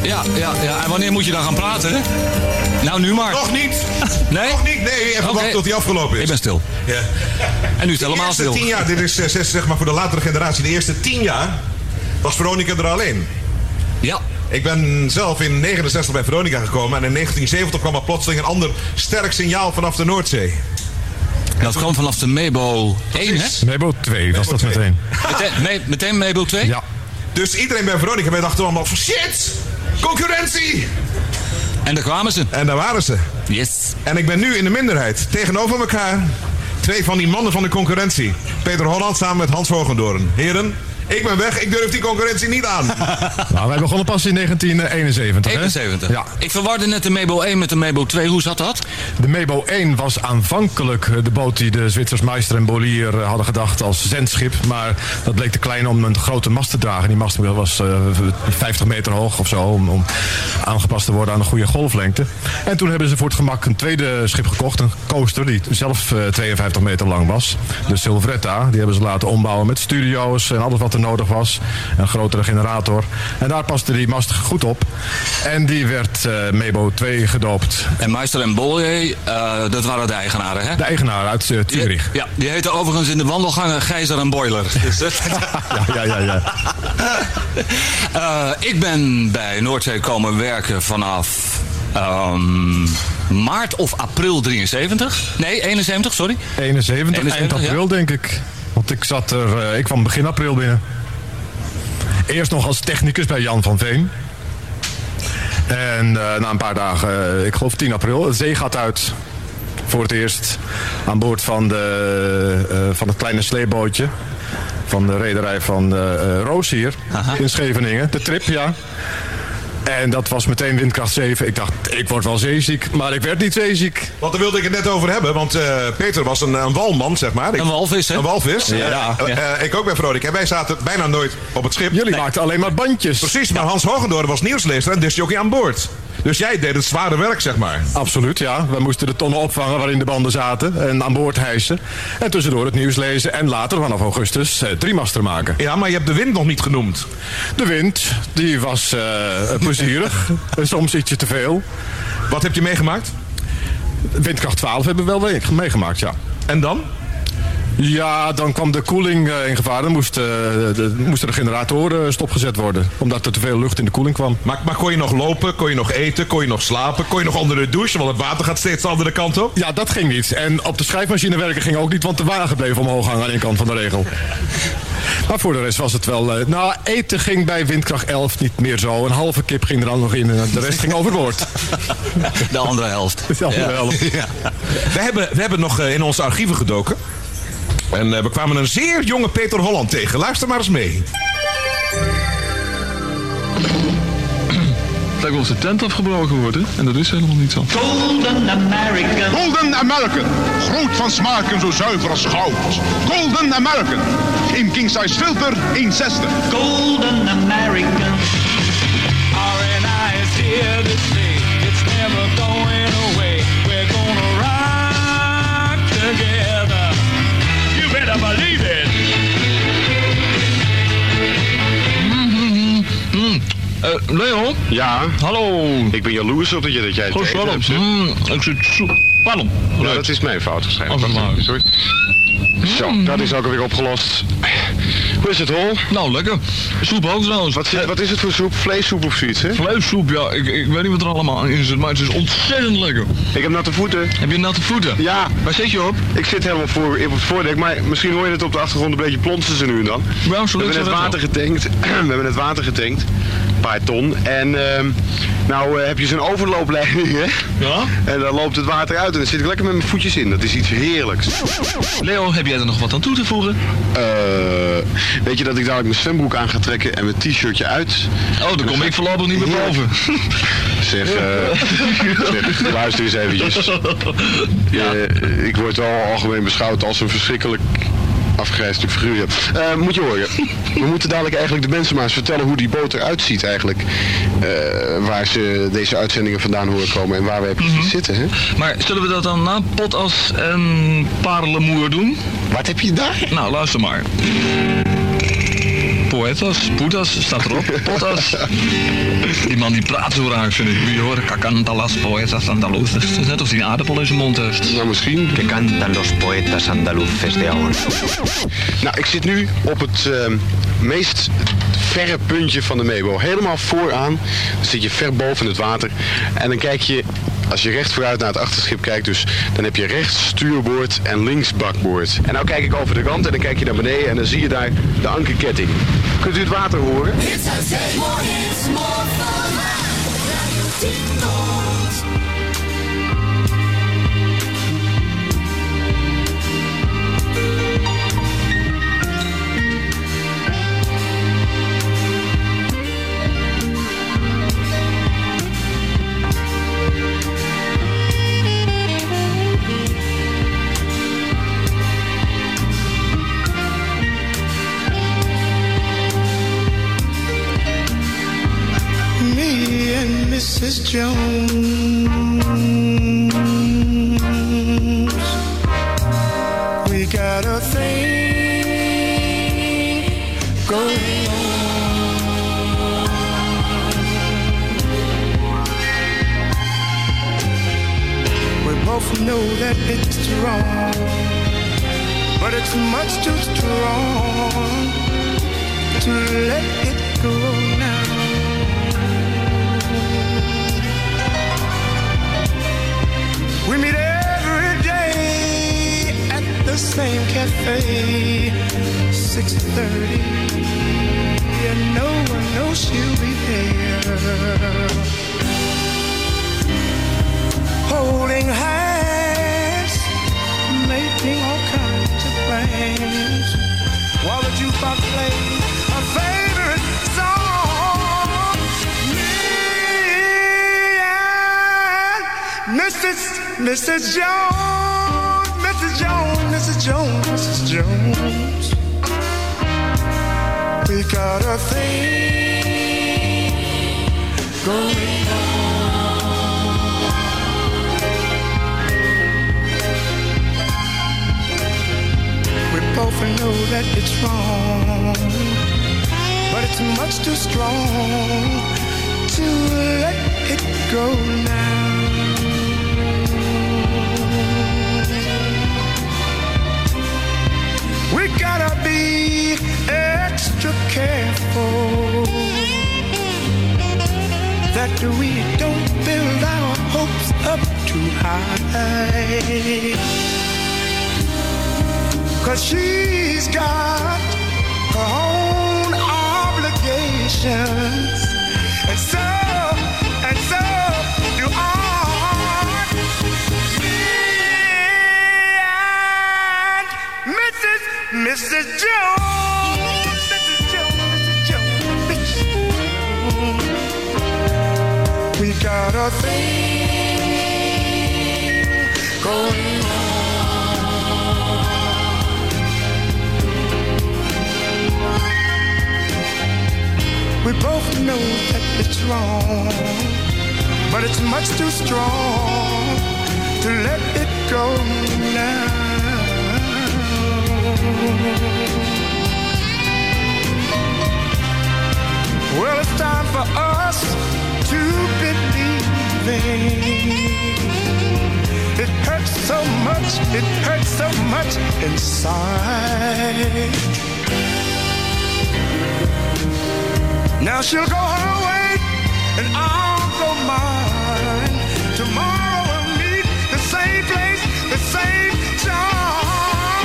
Ja, ja, ja. En wanneer moet je dan gaan praten, hè? Nou, nu maar. Nog niet. Nee? Nog niet, nee. Even okay. wachten tot die afgelopen is. Ik ben stil. Ja. En nu is het helemaal stil. De eerste tien jaar, dit is uh, zeg maar voor de latere generatie. De eerste tien jaar was Veronica er alleen. Ja. Ik ben zelf in negenenzestig bij Veronica gekomen. En in negentien zeventig kwam er plotseling een ander sterk signaal vanaf de Noordzee. Dat kwam vanaf de Mebo één, hè? Mebo twee was dat meteen. Meteen, me, meteen Mebo twee? Ja. Dus iedereen bij Veronica, wij dachten allemaal van shit, concurrentie. En daar kwamen ze. En daar waren ze. Yes. En ik ben nu in de minderheid. Tegenover elkaar twee van die mannen van de concurrentie. Peter Holland samen met Hans Hogendoorn. Heren, ik ben weg, ik durf die concurrentie niet aan. Nou, wij begonnen pas in negentien eenenzeventig. eenenzeventig? Hè? Ja. Ik verwarde net de Mebo één met de Mebo twee. Hoe zat dat? De Mebo één was aanvankelijk de boot die de Zwitsers Meister en Bolier hadden gedacht als zendschip. Maar dat bleek te klein om een grote mast te dragen. Die mast was uh, vijftig meter hoog of zo. Om, om aangepast te worden aan een goede golflengte. En toen hebben ze voor het gemak een tweede schip gekocht. Een coaster die zelf uh, tweeënvijftig meter lang was. De Silvretta. Die hebben ze laten ombouwen met studio's en alles wat er nodig was. Een grotere generator. En daar paste die mast goed op. En die werd uh, Mebo twee gedoopt. En Meister en Bolier, uh, dat waren de eigenaren, hè? De eigenaren uit uh, Zurich. Ja, die heten overigens in de wandelgangen Gijzer en Boiler. Dus dat... ja, ja, ja. ja. uh, ik ben bij Noordzee komen werken vanaf um, maart of april drieënzeventig. Nee, eenenzeventig, sorry. eenenzeventig, eenenzeventig eind april, ja. Denk ik. Want ik zat er, uh, ik kwam begin april binnen. Eerst nog als technicus bij Jan van Veen. En uh, na een paar dagen, uh, ik geloof tien april, het zee gaat uit. Voor het eerst aan boord van, de, uh, van het kleine sleepbootje. Van de rederij van uh, uh, Roos hier. Aha. In Scheveningen. De trip, ja. En dat was meteen windkracht zeven. Ik dacht, ik word wel zeeziek, maar ik werd niet zeeziek. Want daar wilde ik het net over hebben. Want uh, Peter was een, een walman, zeg maar. Ik, een walvis, hè? Een walvis. Ja, ja. Uh, uh, ik ook bij Veronica. En wij zaten bijna nooit op het schip. Jullie nee. maakten alleen maar bandjes. Precies, maar Hans Hogendoorn was nieuwslezer en disjockey aan boord. Dus jij deed het zware werk, zeg maar. Absoluut, ja. We moesten de tonnen opvangen waarin de banden zaten en aan boord hijsen. En tussendoor het nieuws lezen en later vanaf augustus uh, driemaster maken. Ja, maar je hebt de wind nog niet genoemd. De wind, die was uh, plezierig. Soms ietsje te veel. Wat heb je meegemaakt? Windkracht twaalf hebben we wel meegemaakt, ja. En dan? Ja, dan kwam de koeling uh, in gevaar. Dan moest, uh, de, moesten de generatoren stopgezet worden. Omdat er te veel lucht in de koeling kwam. Maar, maar kon je nog lopen? Kon je nog eten? Kon je nog slapen? Kon je nog onder de douche? Want het water gaat steeds de andere kant op. Ja, dat ging niet. En op de schrijfmachine werken ging ook niet. Want de wagen bleef omhoog hangen aan één kant van de regel. Maar voor de rest was het wel... Uh, nou, eten ging bij windkracht elf niet meer zo. Een halve kip ging er dan nog in en de rest ging overboord. De andere helft. De andere ja. helft. Ja. We, hebben, we hebben nog uh, in onze archieven gedoken. En uh, we kwamen een zeer jonge Peter Holland tegen. Luister maar eens mee. Het lijkt wel of de tent afgebroken wordt, hè? En dat is helemaal niet zo. Golden American. Golden American. Groot van smaak en zo zuiver als goud. Golden American. In king size filter één zestig. Golden American. R and I is here to stay. It's never going away. We're gonna rock together. You better believe it. Mm-hmm. Mm. Uh, Leo? Ja? Hallo. Ik ben jaloers op dat, je, dat jij het Goed, eten hebt. Mm, ik zit soep. Pardon. Ja, dat is mijn fout waarschijnlijk. Oh, dat sorry. Zo, mm. dat is ook alweer opgelost. Hoe is het, Hol? Nou, lekker. Soep ook trouwens. Wat, wat is het voor soep? Vleessoep of zoiets, hè? Vleessoep, ja. Ik, ik weet niet wat er allemaal in zit, maar het is ontzettend lekker. Ik heb natte voeten. Heb je natte voeten? Ja. Waar zit je op? Ik zit helemaal voor, op het voordek, maar misschien hoor je het op de achtergrond een beetje plonsen ze nu en dan. Ja, we hebben net water getankt. We hebben net water getankt. Een paar ton. En uh, nou uh, heb je zo'n overloopleiding, hè? Ja? En dan loopt het water uit en dan zit ik lekker met mijn voetjes in. Dat is iets heerlijks. Leo, heb jij er nog wat aan toe te voegen? Uh, weet je dat ik dadelijk mijn zwembroek aan ga trekken en mijn t-shirtje uit? Oh, dan kom ik voorlopig niet meer boven. Zeg, uh, zeg, luister eens eventjes. Ja. Uh, ik word wel algemeen beschouwd als een verschrikkelijk afgrijsd figuur. Uh, moet je horen. We moeten dadelijk eigenlijk de mensen maar eens vertellen hoe die boot eruit ziet eigenlijk. Uh, waar ze deze uitzendingen vandaan horen komen en waar wij precies mm-hmm. zitten. Hè? Maar zullen we dat dan na Potas en Parelemoer doen? Wat heb je daar? Nou, luister maar. Poetas, putas, staat erop. Potas. Die man die praat zo raar, vind ik. Moet je horen. Cacanta las poetas andaluces. Het is net of hij een aardappel in zijn mond heeft. Nou, misschien. Que cantan los poetas andaluces de ahora. Nou, ik zit nu op het uh, meest verre puntje van de Mebo. Helemaal vooraan. Dan zit je ver boven het water. En dan kijk je, als je recht vooruit naar het achterschip kijkt, dus dan heb je rechts stuurboord en links bakboord. En nou kijk ik over de rand en dan kijk je naar beneden en dan zie je daar de ankerketting. Kunt u het water horen? Missus Jones, we got a thing going on. We both know that it's wrong, but it's much too strong to let it go now. We meet every day at the same cafe, six thirty, and no one knows she'll be there. Holding hands, making all kinds of plans, while the jukebox plays our favorite song. Me and Missus Missus Jones, Missus Jones, Missus Jones, Missus Jones, we got a thing going on. We both know that it's wrong, but it's much too strong to let it go now. We gotta be extra careful that we don't build our hopes up too high, 'cause she's got her own obligations, and so, and so do I. Missus Jones, Missus Jones, Missus Jones, Missus Jones, we got a thing going on. We both know that it's wrong, but it's much too strong to let it go now. Well, it's time for us to believe. It hurts so much, it hurts so much inside. Now she'll go her way and I'll go mine. Tomorrow we'll meet the same place, the same time.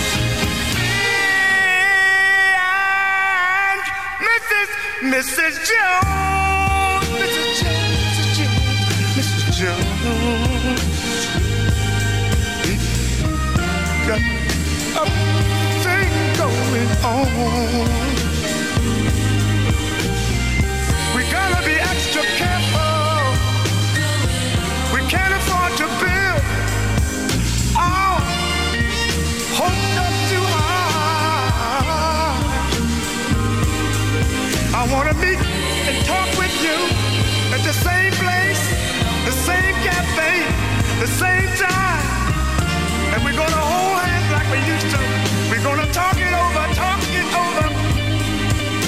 And Missus Missus Jones, Missus Jones, Missus Jones, Missus Jones, got a thing going on. We gotta be extra careful. We can't afford to build our hopes up too high. I wanna meet and talk with you at the same place, the same cafe, the same time. And we're gonna hold hands like we used to. We're gonna talk it over, talk it over.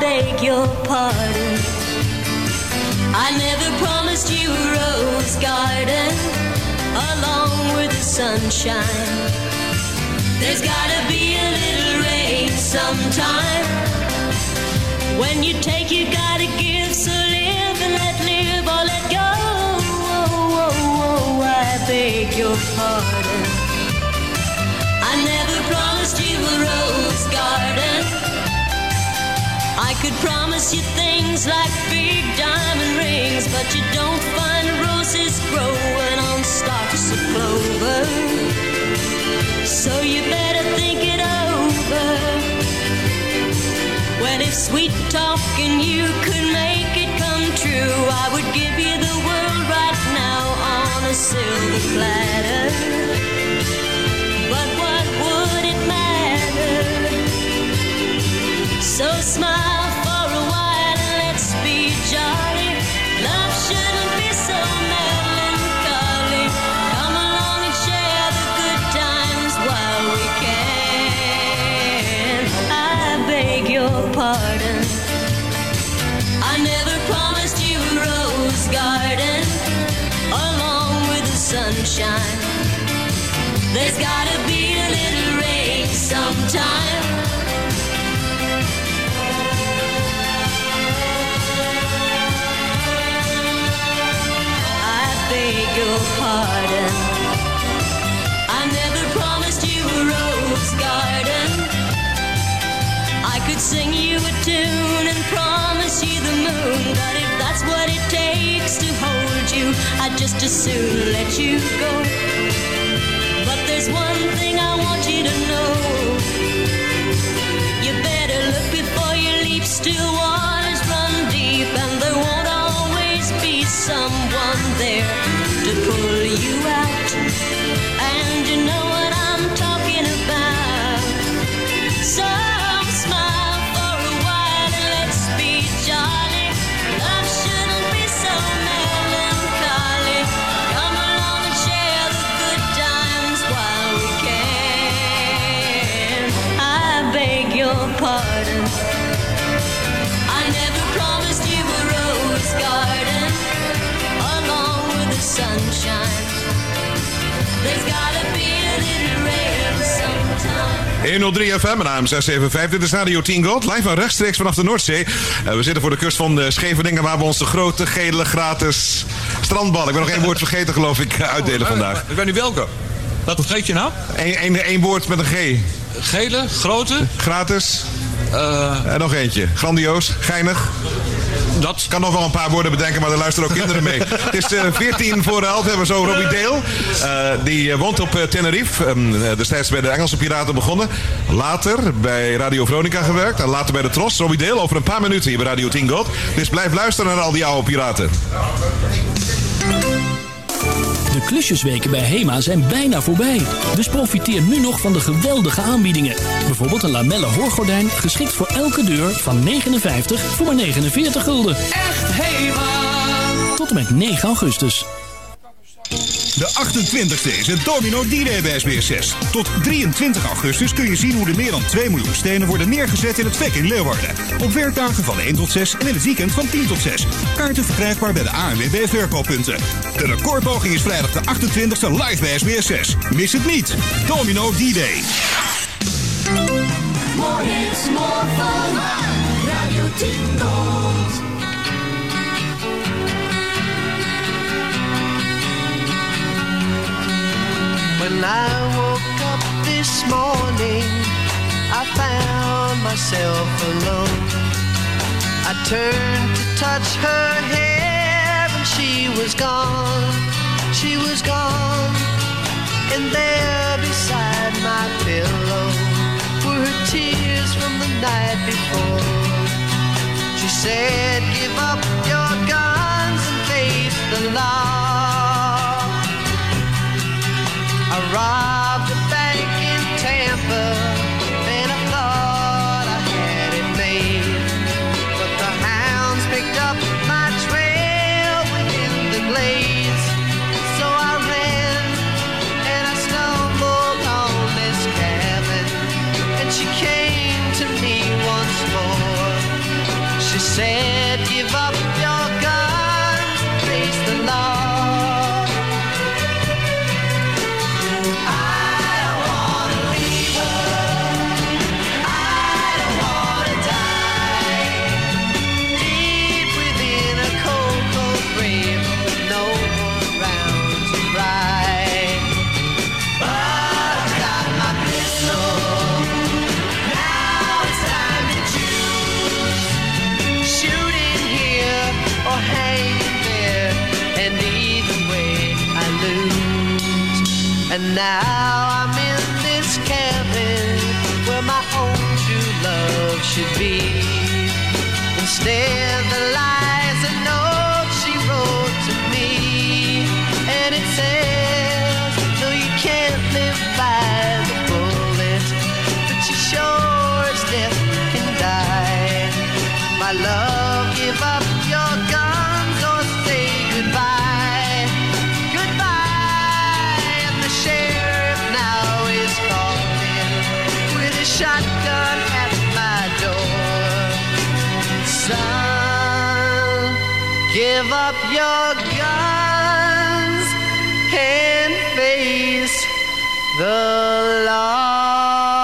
beg your pardon. I never promised you a rose garden along with the sunshine. There's gotta be a little rain sometime. When you take, you gotta give. So live and let live or let go. Oh, oh, oh, I beg your pardon. I never promised you a rose garden. I could promise you things like big diamond rings, but you don't find roses growing on stalks of clover. So you better think it over. Well, if sweet talking you could make it come true, I would give you the world right now on a silver platter. But what would it matter? So smile for a while and let's be jolly. Love shouldn't be so melancholy. Come along and share the good times while we can. I beg your pardon. I never promised you a rose garden along with the sunshine. There's gotta be a little rain sometime. I beg your pardon. I never promised you a rose garden. I could sing you a tune and promise you the moon, but if that's what it takes to hold you, I'd just as soon let you go. But there's one thing I want you to know. You better look before you leap. Still waters run deep, and there won't always be someone there to pull you out. And you know what I'm talking about. So smile for a while and let's be jolly. Love shouldn't be so melancholy. Come along and share the good times while we can. I beg your pardon. I never promised you a rose garden along with the sunshine. There's gotta be a little rain sometime. honderd drie F M en A M zes zeven vijf. Dit is Radio tien Gold, live en rechtstreeks vanaf de Noordzee. Uh, we zitten voor de kust van uh, Scheveningen, waar we onze grote, gele, gratis strandbal, ik ben nog één woord vergeten geloof ik, uh, uitdelen vandaag. Ik weet niet welke. Wat vergeet je nou? Eén woord met een G. Gele, grote? Gratis. Uh, en nog eentje. Grandioos, geinig. Dat kan nog wel een paar woorden bedenken, maar er luisteren ook kinderen mee. Het is uh, veertien voor elf. We hebben zo Robbie Dale. Uh, die uh, woont op uh, Tenerife. Um, uh, destijds bij de Engelse Piraten begonnen. Later bij Radio Veronica gewerkt. En later bij de Tros. Robbie Dale over een paar minuten hier bij Radio tien Gold. Dus blijf luisteren naar al die oude piraten. De klusjesweken bij HEMA zijn bijna voorbij. Dus profiteer nu nog van de geweldige aanbiedingen. Bijvoorbeeld een lamellen hoorgordijn geschikt voor elke deur van negenenvijftig voor maar negenenveertig gulden. Echt HEMA! Tot en met negen augustus. De achtentwintigste is het Domino D-Day bij S B S zes. Tot drieëntwintig augustus kun je zien hoe er meer dan twee miljoen stenen worden neergezet in het V E C in Leeuwarden. Op werkdagen van één tot zes en in het weekend van tien tot zes. Kaarten verkrijgbaar bij de A N W B verkooppunten. De recordpoging is vrijdag de achtentwintigste live bij S B S zes. Mis het niet. Domino D-Day. More hits, more fun. Radio tien Gold. When I woke up this morning, I found myself alone. I turned to touch her hair and she was gone, she was gone. And there beside my pillow were her tears from the night before. She said, give up your guns and face the law. I robbed a bank in Tampa, and I thought I had it made. But the hounds picked up my trail within the glades. So I ran, and I stumbled on this cabin, and she came to me once more. give up your guns, face the law. I don't wanna leave her, I don't wanna die, deep within a cold, cold grave, with no one round to cry. But I've got my pistol, now it's time to choose, shooting here or hanging there, and either way I lose. And now I'm in this cabin where my own true love should be. Instead the lies a note she wrote to me, and it says, no, you can't live by the bullet, but you sure as death can die. My love, give up your guns or say goodbye. Goodbye, and the sheriff now is calling with a shotgun at my door. Son, give up your guns and face the law.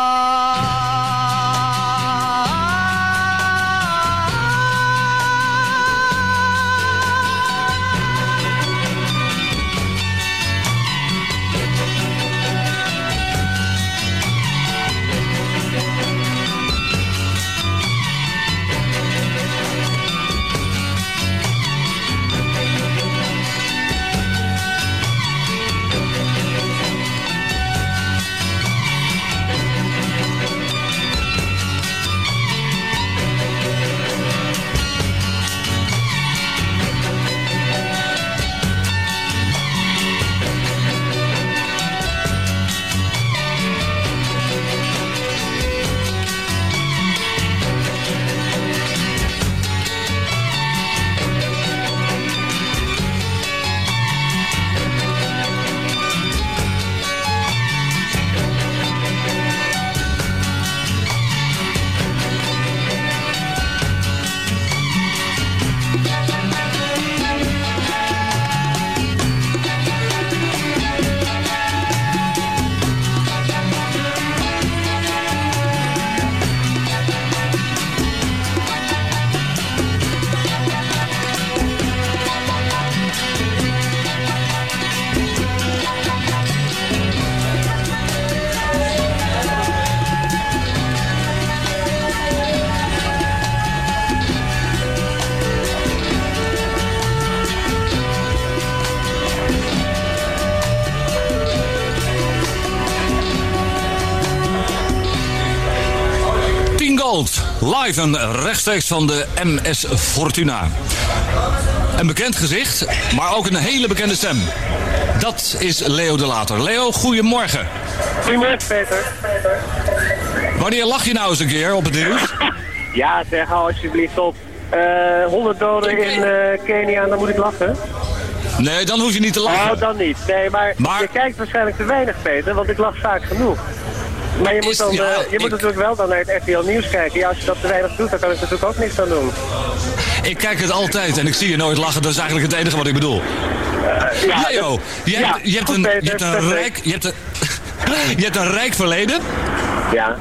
Live en rechtstreeks van de M S Fortuna. Een bekend gezicht, maar ook een hele bekende stem. Dat is Leo de Later. Leo, goedemorgen. Goedemorgen, Peter. Wanneer lach je nou eens een keer op het nieuws? Ja, zeg, hou alsjeblieft op. Uh, honderd doden in uh, Kenia, dan moet ik lachen. Nee, dan hoef je niet te lachen. Oh, dan niet. Nee, maar, maar... je kijkt waarschijnlijk te weinig, Peter, want ik lach vaak genoeg. Maar je moet, dan, ja, uh, je ik... moet natuurlijk wel dan naar het R T L Nieuws kijken. Ja, als je dat te weinig doet, dan kan ik natuurlijk ook niks aan doen. Ik kijk het altijd en ik zie je nooit lachen. Dat is eigenlijk het enige wat ik bedoel. Uh, ja, Leo, je hebt, ja, je hebt een, je hebt een rijk... Je hebt een, je hebt een rijk verleden. Ja.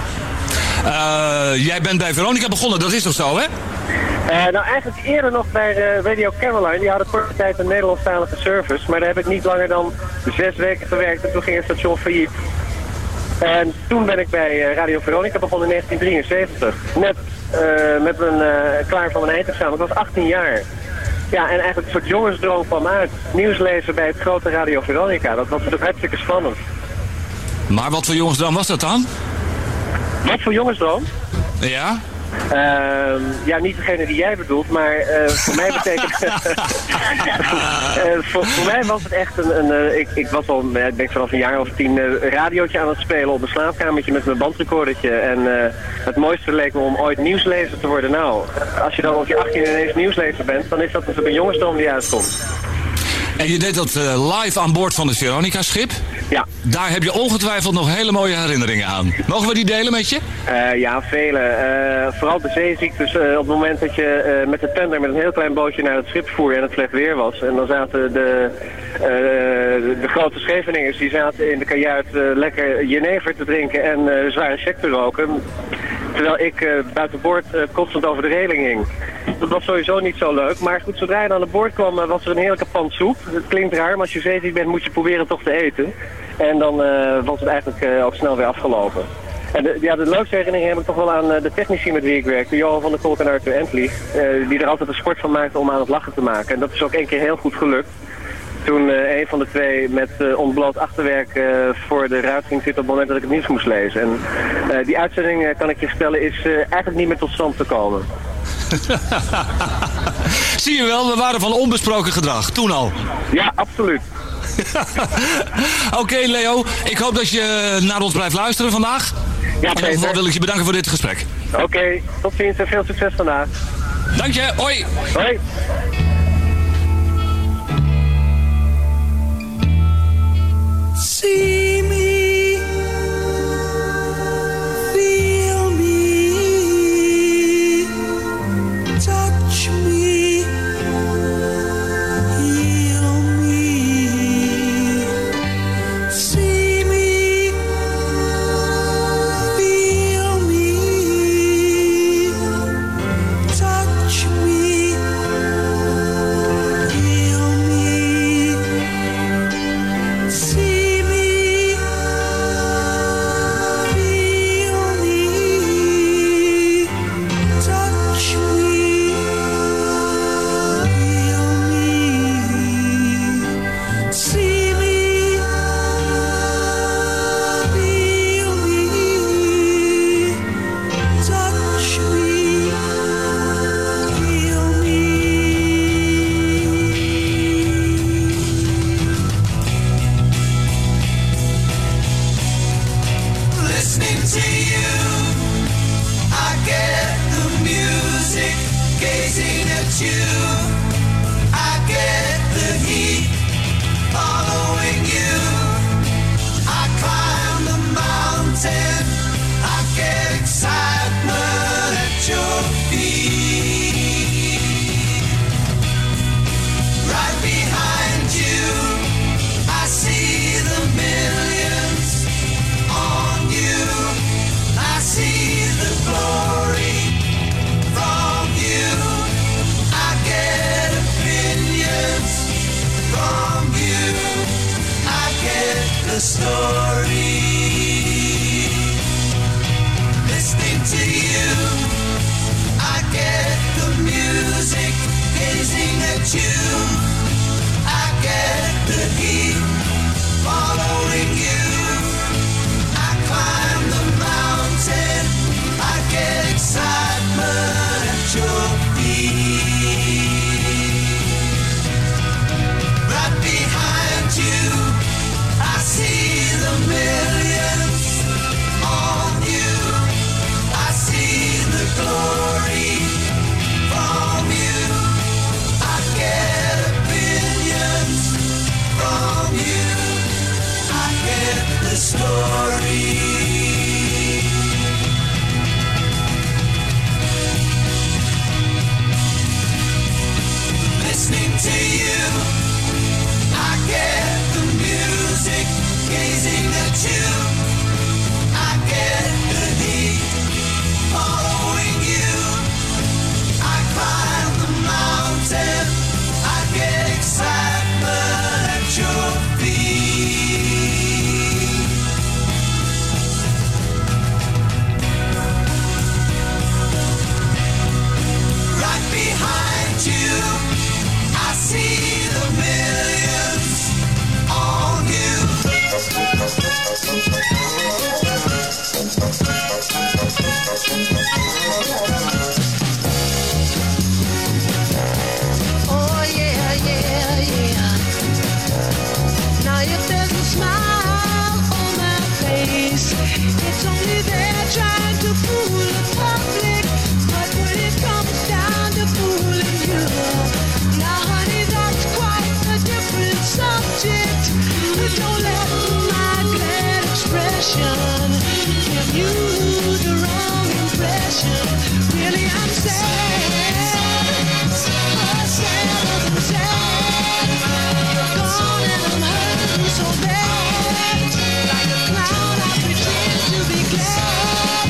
Uh, jij bent bij Veronica begonnen, dat is toch zo, hè? Uh, nou, eigenlijk eerder nog bij uh, Radio Caroline. Die hadden korte tijd een Nederlandstalige service. Maar daar heb ik niet langer dan zes weken gewerkt en toen ging het station failliet. En toen ben ik bij Radio Veronica begonnen in negentien drieënzeventig. Net uh, met mijn, uh, klaar van mijn eindexamen. Ik was achttien jaar. Ja, en eigenlijk een soort jongensdroom kwam uit. Nieuws lezen bij het grote Radio Veronica. Dat was natuurlijk hartstikke spannend. Maar wat voor jongensdroom was dat dan? Wat voor jongensdroom? Ja? Uh, ja, niet degene die jij bedoelt, maar uh, voor mij betekent uh, voor, voor mij was het echt een, een uh, ik, ik was al, ik denk vanaf een jaar of tien, uh, een radiootje aan het spelen op een slaapkamertje met mijn bandrecordertje. En uh, het mooiste leek me om ooit nieuwslezer te worden. Nou, als je dan op je achttien ineens nieuwslezer bent, dan is dat natuurlijk een jongensdroom die uitkomt. En je deed dat uh, live aan boord van het Veronica-schip? Ja. Daar heb je ongetwijfeld nog hele mooie herinneringen aan. Mogen we die delen met je? Uh, ja, vele. Uh, vooral de zeeziektes. Uh, op het moment dat je uh, met de tender met een heel klein bootje naar het schip voer en het slecht weer was. En dan zaten de, uh, de grote Scheveningers, die zaten in de kajuit uh, lekker jenever te drinken en uh, zware check te roken. Terwijl ik uh, buiten boord uh, constant over de reling hing. Dat was sowieso niet zo leuk. Maar goed, zodra je dan aan boord kwam, uh, was er een heerlijke pan soep. Het klinkt raar, maar als je zeeziek bent moet je proberen toch te eten. En dan uh, was het eigenlijk uh, ook snel weer afgelopen. En de, ja, de leukste herinnering heb ik toch wel aan uh, de technici met wie ik werkte. Johan van der Kolk en Arthur Entley. Uh, die er altijd een sport van maakten om aan het lachen te maken. En dat is ook één keer heel goed gelukt. Toen uh, een van de twee met uh, ontbloot achterwerk uh, voor de ruit ging zitten op het moment dat ik het nieuws moest lezen. En uh, die uitzending, uh, kan ik je vertellen, is uh, eigenlijk niet meer tot stand gekomen. Zie je wel, we waren van onbesproken gedrag, toen al. Ja, absoluut. Oké, okay, Leo, ik hoop dat je naar ons blijft luisteren vandaag. Ja, in ieder geval wil ik je bedanken voor dit gesprek. Oké, okay, tot ziens en veel succes vandaag. Dank je, hoi. Hoi. See me, feel me, touch me, heal me. See me, feel me, touch me, heal me. See passion. Really, I'm sad. Oh, sad, I'm sad. You're gone and I'm hurting so bad. Like a clown, I pretend to be glad.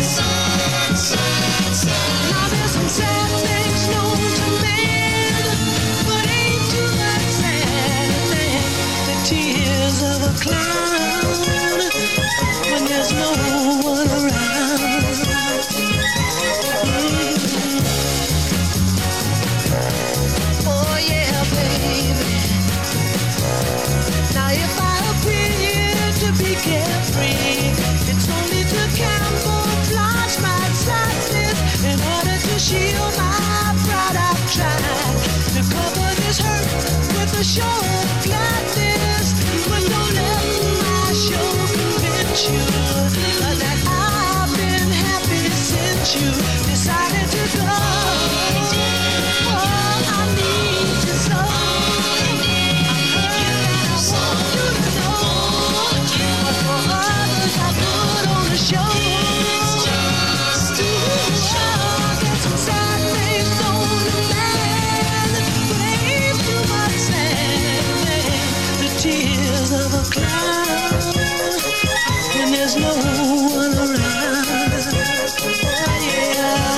Now there's some sad things known to man, but ain't too much sad. The tears of a clown when there's no one around. Mm-hmm. Oh yeah, baby. Now if I appear to be carefree, it's only to camouflage my sadness. In order to shield my pride, I've tried to cover this hurt with a show of gladness. But don't let my show convince you that I've been happy since you decided to go. Oh, I need you so. I'm hurt and I want you to know. But for others I put on a show. Oh, get some sad things on the man, but ain't too much sad. The tears of a clown when there's no one around. Oh, yeah.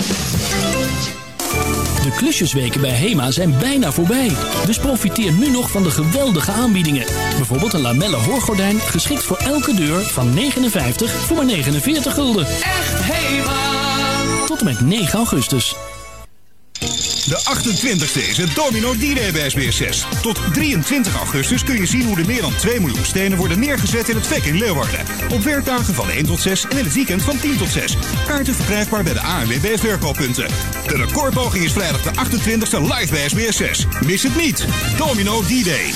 De klusjesweken bij HEMA zijn bijna voorbij. Dus profiteer nu nog van de geweldige aanbiedingen. Bijvoorbeeld een lamellen hoorgordijn geschikt voor elke deur van negenenvijftig voor maar negenenveertig gulden. Echt HEMA! Tot en met negen augustus. De achtentwintigste is het Domino D-Day bij S B S zes. Tot drieëntwintig augustus kun je zien hoe er meer dan twee miljoen stenen worden neergezet in het V E C in Leeuwarden. Op werkdagen van één tot zes en in het weekend van tien tot zes. Kaarten verkrijgbaar bij de A N W B verkooppunten. De recordpoging is vrijdag de achtentwintigste live bij S B S zes. Mis het niet. Domino D-Day.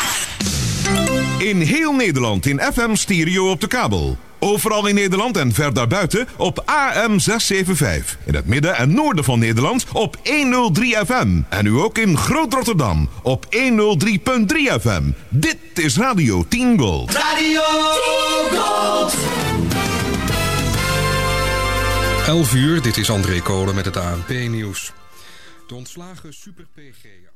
In heel Nederland in F M stereo op de kabel. Overal in Nederland en ver daarbuiten op A M zeshonderdzevenenzeventig. In het midden en noorden van Nederland op honderddrie F M. En nu ook in Groot-Rotterdam op honderddrie komma drie F M. Dit is Radio tien Gold. Radio tien Gold. elf uur, dit is André Kolen met het A N P-nieuws. De ontslagen super-P G...